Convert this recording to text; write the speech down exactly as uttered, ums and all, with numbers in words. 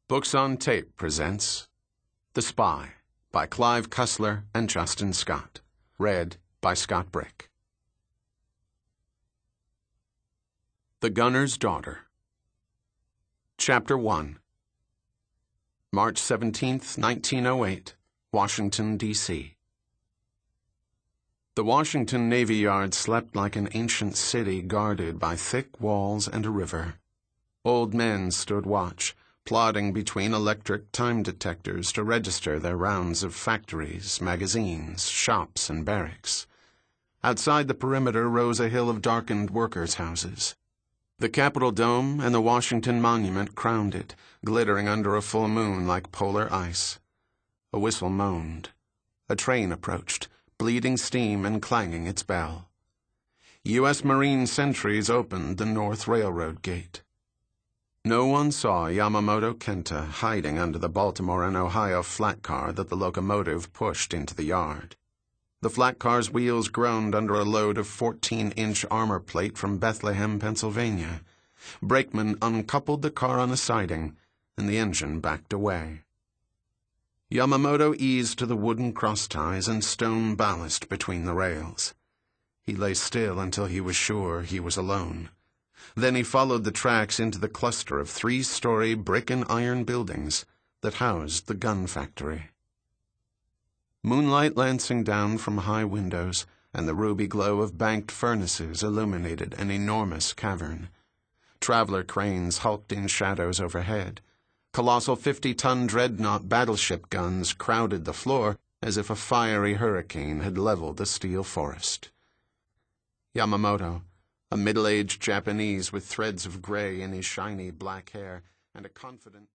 Books on Tape presents The Spy by Clive Cussler and Justin Scott. Read by Scott Brick. The Gunner's Daughter. Chapter one. March seventeenth, nineteen oh eight, Washington, D C The Washington Navy Yard slept like an ancient city guarded by thick walls and a river. Old men stood watch, plodding between electric time detectors to register their rounds of factories, magazines, shops, and barracks. Outside the perimeter rose a hill of darkened workers' houses. The Capitol Dome and the Washington Monument crowned it, glittering under a full moon like polar ice. A whistle moaned. A train approached, bleeding steam and clanging its bell. U S Marine sentries opened the North Railroad Gate. No one saw Yamamoto Kenta hiding under the Baltimore and Ohio flat car that the locomotive pushed into the yard. The flat car's wheels groaned under a load of fourteen-inch armor plate from Bethlehem, Pennsylvania. Brakemen uncoupled the car on a siding, and the engine backed away. Yamamoto eased to the wooden cross-ties and stone ballast between the rails. He lay still until he was sure he was alone. Then he followed the tracks into the cluster of three-story brick and iron buildings that housed the gun factory. Moonlight lancing down from high windows and the ruby glow of banked furnaces illuminated an enormous cavern. Traveler cranes hulked in shadows overhead. Colossal fifty-ton dreadnought battleship guns crowded the floor as if a fiery hurricane had leveled the steel forest. Yamamoto, a middle-aged Japanese with threads of gray in his shiny black hair and a confident